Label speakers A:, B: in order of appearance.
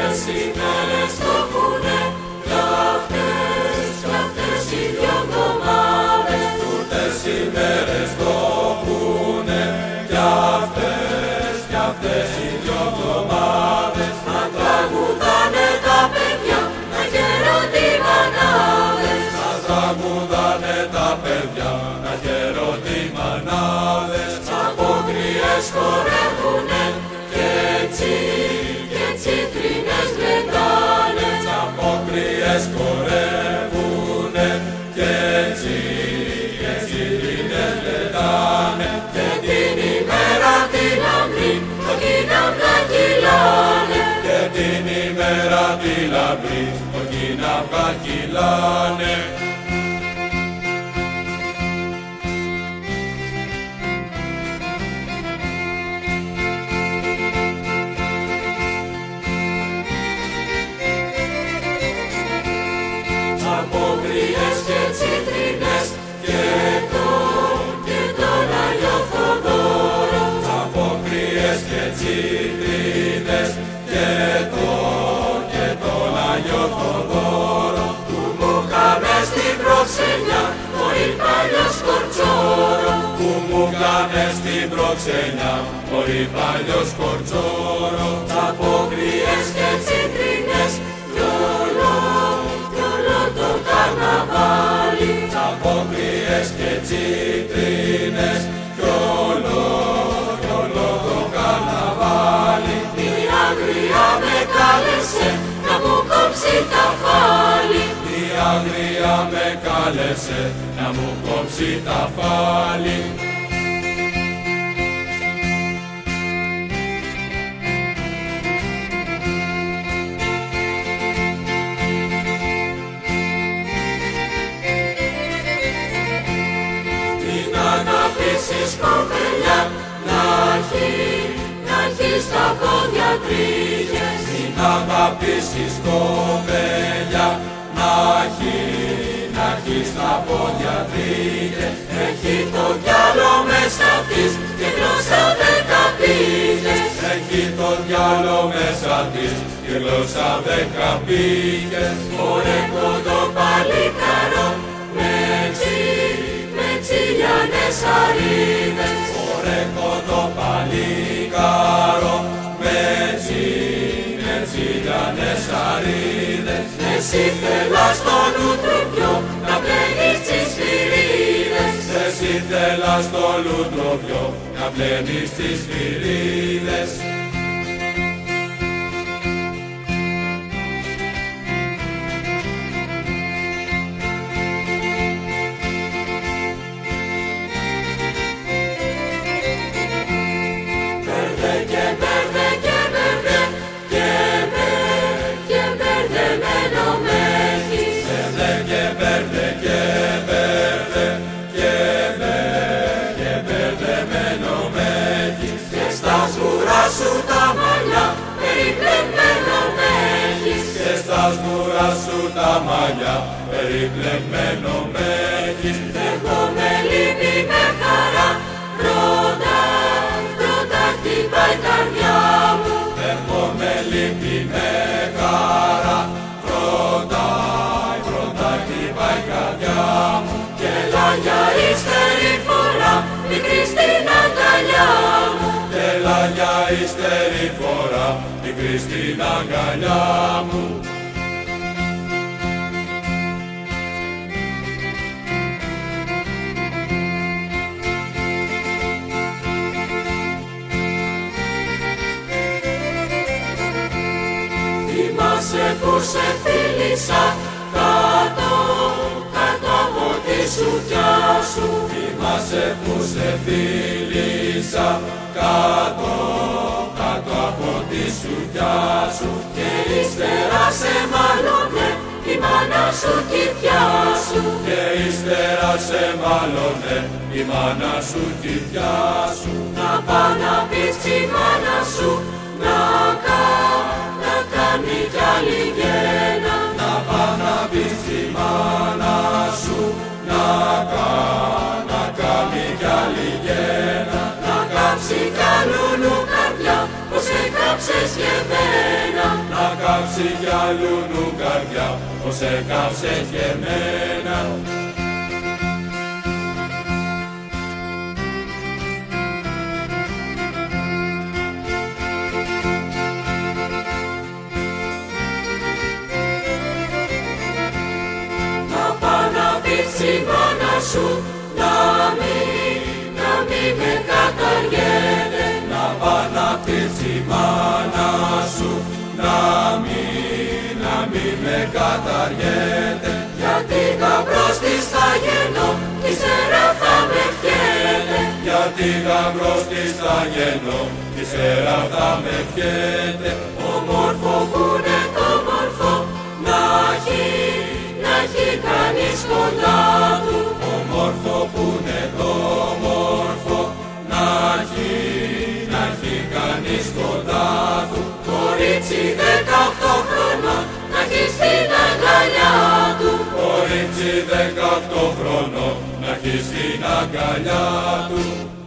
A: ημέρες το έχουνε, κι αυτές οι δυο εβδομάδες.
B: Τούτες ημέρες το έχουνε, κι αυτές οι δυο εβδομάδες.
A: Να τραγουδάνε τα παιδιά, να χαίρονται οι μανάδες.
B: Να τραγουδάνε τα παιδιά, να χαίρονται οι μανάδες.
A: Απόκριες χορεύουνε κι έτσι τρίνες γλεντάνε.
B: Απόκριες χορεύουνε κι έτσι τρίνες γλεντάνε.
A: Και την ημέρα τη λαμπρή το κυναυγά κυλάνε.
B: Και την ημέρα τη λαμπρή το κυναυγά κυλάνε.
A: Απόκριες και τσίτρινες και τον Άγιο Θοδόρο.
B: Απόκριες και τσίτρινες και τον Άγιο Θοδόρο.
A: Που μου κάμε στην προξενιά μωρή παλιό σκορτσόρο.
B: Που μου κάνε στην προξενιά μωρή παλιό σκορτσόρο.
A: Απόκριες και τσίτρινες κι όλο το καρναβάλι.
B: Απόκριες και τσίτρινες κι όλο το καρναβάλι.
A: Η Αγρία με κάλεσε να μου κόψει τα φάλη.
B: Η Αγρία με κάλεσε να μου κόψει τα φάλη.
A: Την αγαπήσεις κοπελιά να έχει στα πόδια τρίχες.
B: Την αγαπήσεις κοπέλια να έχει στα πόδια τρίχες.
A: Έχει το γυάλο μέσα της και γλώσσα 10 πύχες.
B: Έχει το γυάλο μέσα της και γλώσσα 10 πύχες.
A: Ωρε κοντό παλικαρό με τσιλιανές αρίδες.
B: Ωρε κοντό παλικάρο με τσιλιανές αρίδες.
A: Εσύ θέλας στο λουτροβιό να πλένεις τις φυρίδες.
B: Εσύ θέλας στο λουτροβιό να πλένεις τις φυρίδες.
A: Μπέρδε και μπέρδε και μπέρδε και μπερδεμένο με έχεις.
B: Μπέρδε και μπέρδε και μπέρδε και μπερδεμένο με έχεις.
A: Και στα σγουρά σου τα μαλλιά περιπλεγμένο με έχεις.
B: Και στα σγουρά σου τα μαλλιά περιπλεγμένο με έχεις.
A: Εγώ με λύπη με χαρά πρώτα χτυπάει η καρδιά μου.
B: Εγώ με λύπη με χαρά πρώτα χτυπάει η καρδιά μου.
A: Και έλα για ύστερη φορά μικρή στην αγκαλιά μου.
B: Και έλα για ύστερη φορά μικρή στην αγκαλιά μου.
A: Θυμάσαι που σε φίλησα κάτω από τη σουτιά σου.
B: Θυμάσαι που σε φίλησα κάτω από τη σουτιά σου.
A: Και ύστερα σε μάλωνε η μάνα σου κι η θιά σου.
B: Και ύστερα σε μάλωνε η μάνα σου κι η θιά σου.
A: Να πά' να πεις στη μάνα σου να κάνει κι άλλη γένα.
B: Να πά' να πεις στη μάνα σου να κάνει κι άλλη γένα.
A: Να κάψει καλούνου καρδιά πως έκαψες για μένα.
B: Να κάψει κάψει κι αλλούνου καρδιά, πως έκαψες και εμένα.
A: Η μάνα σου να μην με καταργέται.
B: Να πάει να πεις η μάνα σου να μην με καταργέται.
A: Γιατί γαμπρός της θα γεννώ, ύστερα θα με ευχέται.
B: Γιατί γαμπρός της θα γεννώ, ύστερα θα με ευχέται.
A: Όμορφο που είναι το μορφό, να έχει κανείς κοντά του.
B: Όμορφο που είναι το όμορφο, να έχει κανείς κοντά του.
A: Κορίτσι 18 χρονών, να έχει στην αγκαλιά του.
B: Κορίτσι 18 χρονών, να έχει στην αγκαλιά του.